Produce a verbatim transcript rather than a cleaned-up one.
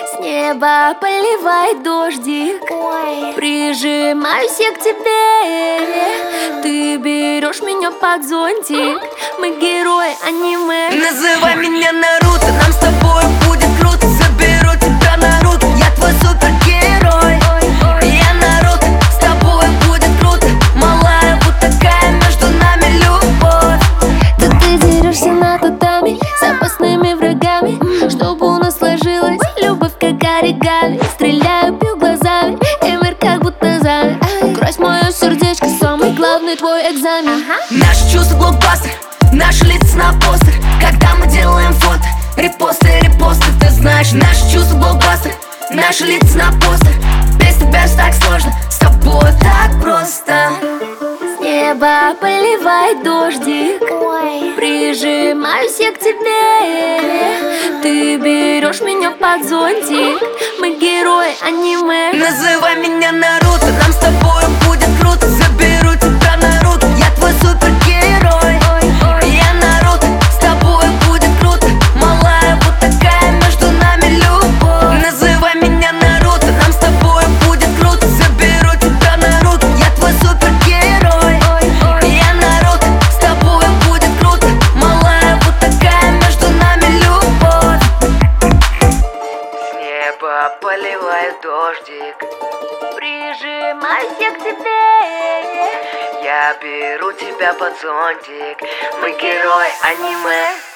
С неба поливает дождик. Ой. Прижимаюсь я к тебе. Ты берешь меня под зонтик. Мы герои аниме. Называй меня Наруто, нам с тобой будет круто. Заберу тебя на руки, я твой супергерой. Я Наруто, с тобой будет круто. Малая, вот такая между нами любовь. Тут ты дерешься на татами с опасными врагами, чтобы у нас сложилась любовь как оригами. Стреляю, бью глазами, и мир как будто замер. Крось мое сердечко, самый главный твой экзамен. Наши чувства блокбастер, наши лица на постер. Когда мы делаем фото, репосты, репосты. Ты знаешь, наши чувства блокбастер, наши лица на постер. Без тебя ж так сложно, с тобой так просто. С неба поливает дождик. Ой. Прижимаюсь я к тебе. Ты берешь меня под зонтик. Мы герои аниме. Называй меня Наруто, нам с тобой будет круто. Заберу тебя на руки, я твой супергерой. Я Наруто, с тобой будет круто. Малая, вот такая между нами любовь. Называй меня Наруто, нам с тобой будет круто. Заберу тебя на руки, я твой супергерой. Я Наруто, с тобой будет круто. Малая, вот такая между нами любовь. С неба поливает дождик. Прижимаюсь я к тебе. Я беру тебя под зонтик. Мы герои аниме.